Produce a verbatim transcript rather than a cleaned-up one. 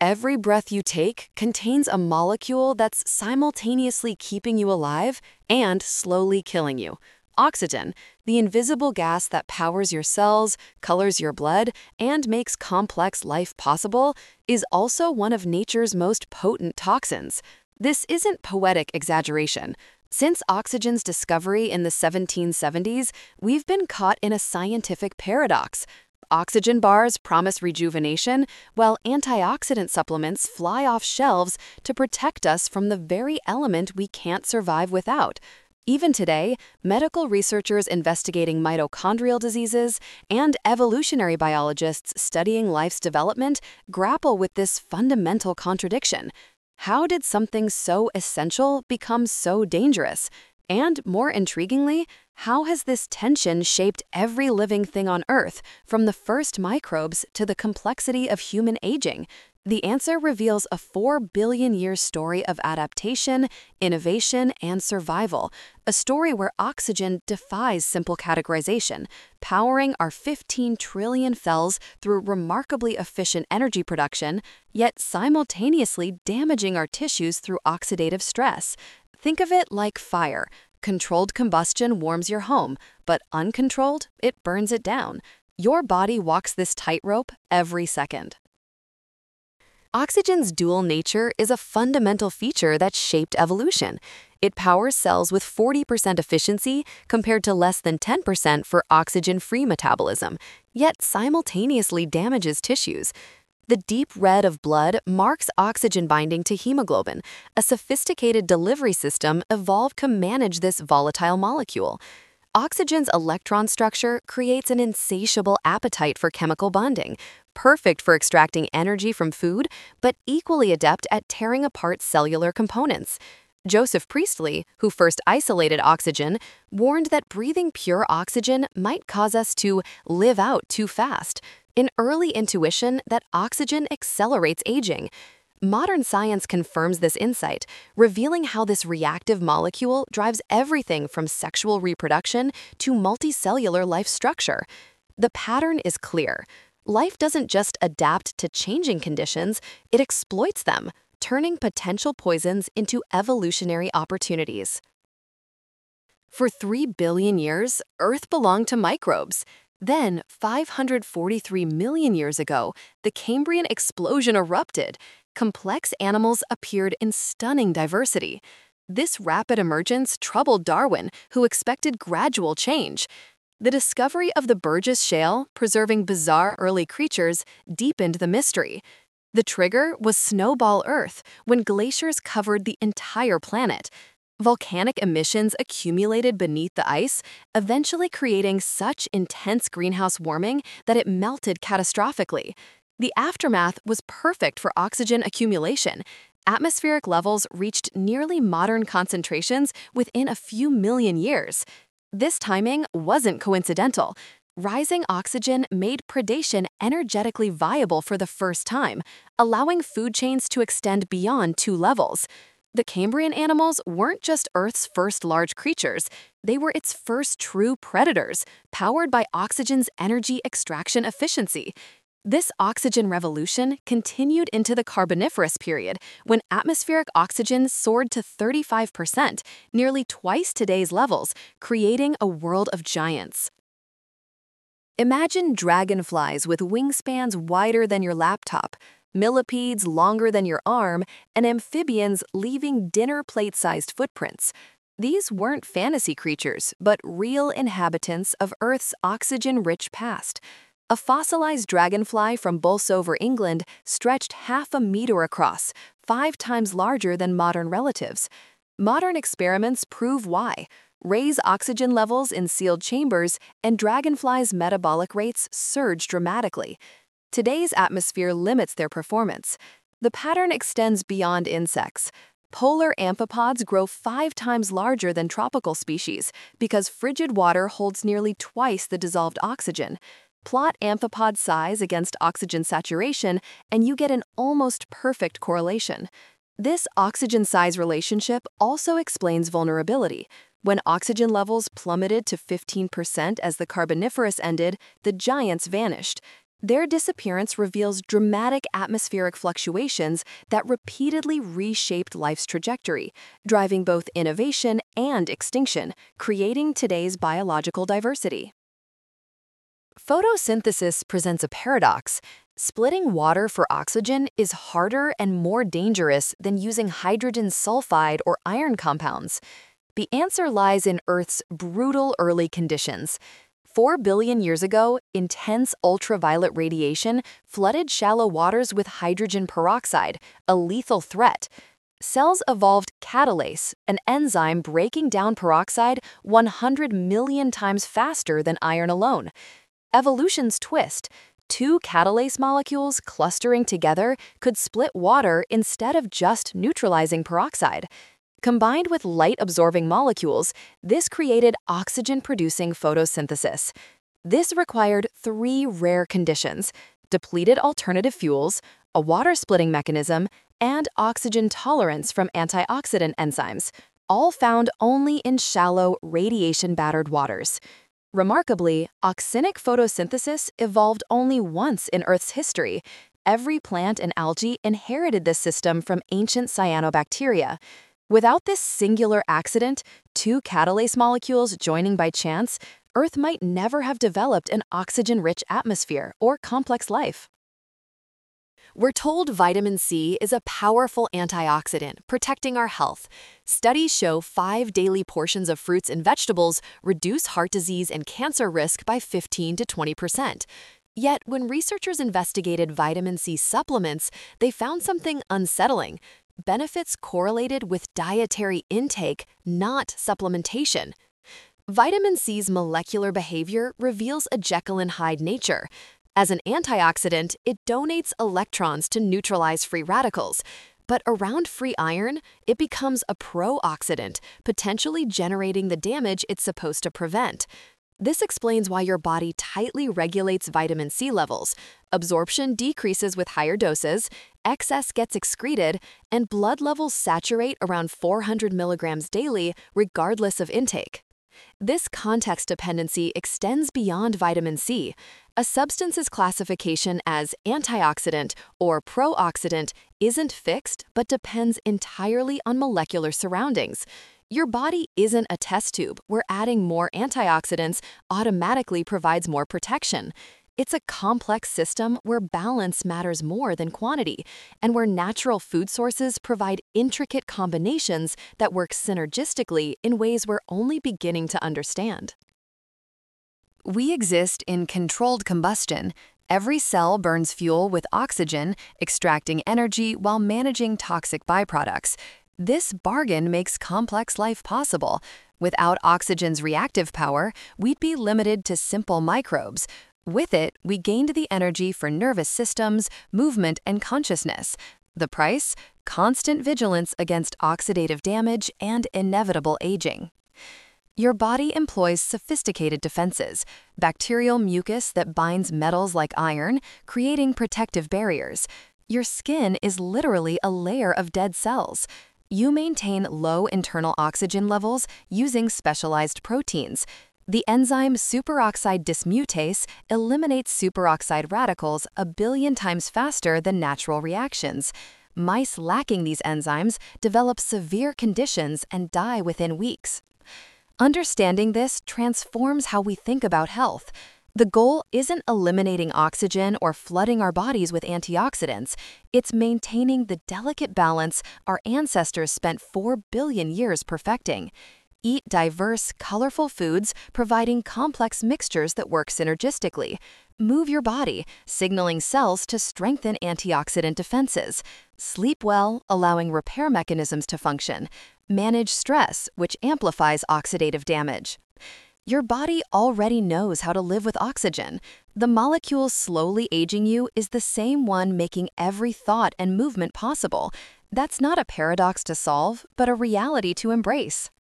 Every breath you take contains a molecule that's simultaneously keeping you alive and slowly killing you. Oxygen, the invisible gas that powers your cells, colors your blood, and makes complex life possible, is also one of nature's most potent toxins. This isn't poetic exaggeration. Since oxygen's discovery in the seventeen seventies, we've been caught in a scientific paradox. Oxygen bars promise rejuvenation, while antioxidant supplements fly off shelves to protect us from the very element we can't survive without. Even today, medical researchers investigating mitochondrial diseases and evolutionary biologists studying life's development grapple with this fundamental contradiction. How did something so essential become so dangerous? And more intriguingly, how has this tension shaped every living thing on Earth, from the first microbes to the complexity of human aging? The answer reveals a four billion year story of adaptation, innovation, and survival, a story where oxygen defies simple categorization, powering our fifteen trillion cells through remarkably efficient energy production, yet simultaneously damaging our tissues through oxidative stress. Think of it like fire. Controlled combustion warms your home, but uncontrolled, it burns it down. Your body walks this tightrope every second. Oxygen's dual nature is a fundamental feature that shaped evolution. It powers cells with forty percent efficiency compared to less than ten percent for oxygen-free metabolism, yet simultaneously damages tissues. The deep red of blood marks oxygen binding to hemoglobin, a sophisticated delivery system evolved to manage this volatile molecule. Oxygen's electron structure creates an insatiable appetite for chemical bonding, perfect for extracting energy from food, but equally adept at tearing apart cellular components. Joseph Priestley, who first isolated oxygen, warned that breathing pure oxygen might cause us to live out too fast, an early intuition that oxygen accelerates aging. Modern science confirms this insight, revealing how this reactive molecule drives everything from sexual reproduction to multicellular life structure. The pattern is clear. Life doesn't just adapt to changing conditions, it exploits them, turning potential poisons into evolutionary opportunities. For three billion years, Earth belonged to microbes. Then, five hundred forty-three million years ago, the Cambrian explosion erupted. Complex animals appeared in stunning diversity. This rapid emergence troubled Darwin, who expected gradual change. The discovery of the Burgess Shale, preserving bizarre early creatures, deepened the mystery. The trigger was Snowball Earth, when glaciers covered the entire planet. Volcanic emissions accumulated beneath the ice, eventually creating such intense greenhouse warming that it melted catastrophically. The aftermath was perfect for oxygen accumulation. Atmospheric levels reached nearly modern concentrations within a few million years. This timing wasn't coincidental. Rising oxygen made predation energetically viable for the first time, allowing food chains to extend beyond two levels. The Cambrian animals weren't just Earth's first large creatures, they were its first true predators, powered by oxygen's energy extraction efficiency. This oxygen revolution continued into the Carboniferous period, when atmospheric oxygen soared to thirty-five percent, nearly twice today's levels, creating a world of giants. Imagine dragonflies with wingspans wider than your laptop, millipedes longer than your arm, and amphibians leaving dinner plate-sized footprints. These weren't fantasy creatures, but real inhabitants of Earth's oxygen-rich past. A fossilized dragonfly from Bolsover, England, stretched half a meter across, five times larger than modern relatives. Modern experiments prove why. Raise oxygen levels in sealed chambers, and dragonflies' metabolic rates surge dramatically. Today's atmosphere limits their performance. The pattern extends beyond insects. Polar amphipods grow five times larger than tropical species because frigid water holds nearly twice the dissolved oxygen. Plot amphipod size against oxygen saturation, and you get an almost perfect correlation. This oxygen-size relationship also explains vulnerability. When oxygen levels plummeted to fifteen percent as the Carboniferous ended, the giants vanished. Their disappearance reveals dramatic atmospheric fluctuations that repeatedly reshaped life's trajectory, driving both innovation and extinction, creating today's biological diversity. Photosynthesis presents a paradox. Splitting water for oxygen is harder and more dangerous than using hydrogen sulfide or iron compounds. The answer lies in Earth's brutal early conditions. Four billion years ago, intense ultraviolet radiation flooded shallow waters with hydrogen peroxide, a lethal threat. Cells evolved catalase, an enzyme breaking down peroxide one hundred million times faster than iron alone. Evolution's twist: two catalase molecules clustering together could split water instead of just neutralizing peroxide. Combined with light-absorbing molecules, this created oxygen-producing photosynthesis. This required three rare conditions: depleted alternative fuels, a water-splitting mechanism, and oxygen tolerance from antioxidant enzymes, all found only in shallow, radiation-battered waters. Remarkably, oxinic photosynthesis evolved only once in Earth's history. Every plant and algae inherited this system from ancient cyanobacteria. Without this singular accident, two catalase molecules joining by chance, Earth might never have developed an oxygen-rich atmosphere or complex life. We're told vitamin C is a powerful antioxidant, protecting our health. Studies show five daily portions of fruits and vegetables reduce heart disease and cancer risk by fifteen to twenty percent. Yet, when researchers investigated vitamin C supplements, they found something unsettling. Benefits correlated with dietary intake, not supplementation. Vitamin C's molecular behavior reveals a Jekyll and Hyde nature. As an antioxidant, it donates electrons to neutralize free radicals. But around free iron, it becomes a pro-oxidant, potentially generating the damage it's supposed to prevent. This explains why your body tightly regulates vitamin C levels. Absorption decreases with higher doses, excess gets excreted, and blood levels saturate around four hundred milligrams daily, regardless of intake. This context dependency extends beyond vitamin C. A substance's classification as antioxidant or pro-oxidant isn't fixed but depends entirely on molecular surroundings. Your body isn't a test tube where adding more antioxidants automatically provides more protection. It's a complex system where balance matters more than quantity, and where natural food sources provide intricate combinations that work synergistically in ways we're only beginning to understand. We exist in controlled combustion. Every cell burns fuel with oxygen, extracting energy while managing toxic byproducts. This bargain makes complex life possible. Without oxygen's reactive power, we'd be limited to simple microbes. With it, we gained the energy for nervous systems, movement, and consciousness. The price? Constant vigilance against oxidative damage and inevitable aging. Your body employs sophisticated defenses, bacterial mucus that binds metals like iron, creating protective barriers. Your skin is literally a layer of dead cells. You maintain low internal oxygen levels using specialized proteins. The enzyme superoxide dismutase eliminates superoxide radicals a billion times faster than natural reactions. Mice lacking these enzymes develop severe conditions and die within weeks. Understanding this transforms how we think about health. The goal isn't eliminating oxygen or flooding our bodies with antioxidants. It's maintaining the delicate balance our ancestors spent four billion years perfecting. Eat diverse, colorful foods, providing complex mixtures that work synergistically. Move your body, signaling cells to strengthen antioxidant defenses. Sleep well, allowing repair mechanisms to function. Manage stress, which amplifies oxidative damage. Your body already knows how to live with oxygen. The molecule slowly aging you is the same one making every thought and movement possible. That's not a paradox to solve, but a reality to embrace.